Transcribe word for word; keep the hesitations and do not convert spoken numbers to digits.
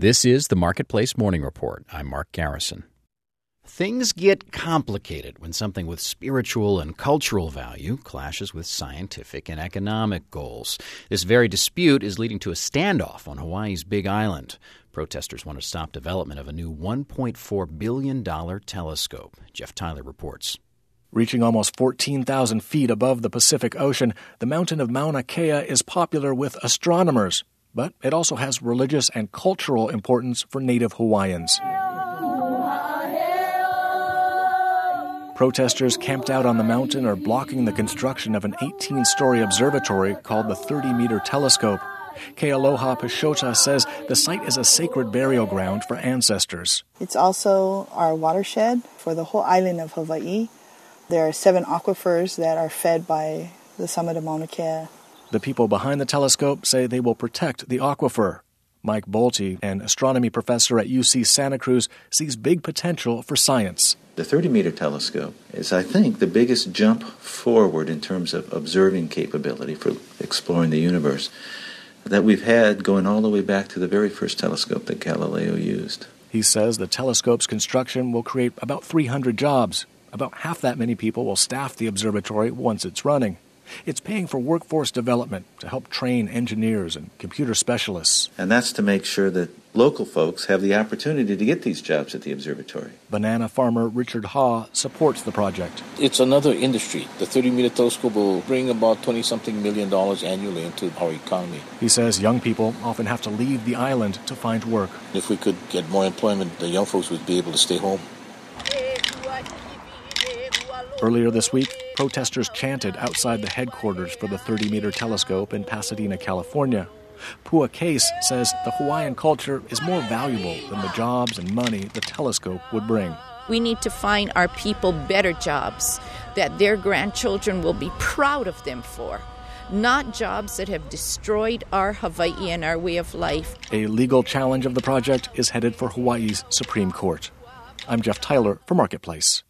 This is the Marketplace Morning Report. I'm Mark Garrison. Things get complicated when something with spiritual and cultural value clashes with scientific and economic goals. This very dispute is leading to a standoff on Hawaii's Big Island. Protesters want to stop development of a new one point four billion dollars telescope. Jeff Tyler reports. Reaching almost fourteen thousand feet above the Pacific Ocean, the mountain of Mauna Kea is popular with astronomers, but it also has religious and cultural importance for native Hawaiians. Protesters camped out on the mountain are blocking the construction of an eighteen-story observatory called the thirty-meter telescope. Kealoha Pashota says the site is a sacred burial ground for ancestors. It's also our watershed for the whole island of Hawaii. There are seven aquifers that are fed by the summit of Mauna Kea. The people behind the telescope say they will protect the aquifer. Mike Bolte, an astronomy professor at U C Santa Cruz, sees big potential for science. The thirty-meter telescope is, I think, the biggest jump forward in terms of observing capability for exploring the universe that we've had, going all the way back to the very first telescope that Galileo used. He says the telescope's construction will create about three hundred jobs. About half that many people will staff the observatory once it's running. It's paying for workforce development to help train engineers and computer specialists. And that's to make sure that local folks have the opportunity to get these jobs at the observatory. Banana farmer Richard Ha supports the project. It's another industry. The thirty-meter telescope will bring about twenty-something million dollars annually into our economy. He says young people often have to leave the island to find work. If we could get more employment, the young folks would be able to stay home. Earlier this week, protesters chanted outside the headquarters for the thirty-meter telescope in Pasadena, California. Pua Case says the Hawaiian culture is more valuable than the jobs and money the telescope would bring. We need to find our people better jobs that their grandchildren will be proud of them for, not jobs that have destroyed our Hawaii and our way of life. A legal challenge of the project is headed for Hawaii's Supreme Court. I'm Jeff Tyler for Marketplace.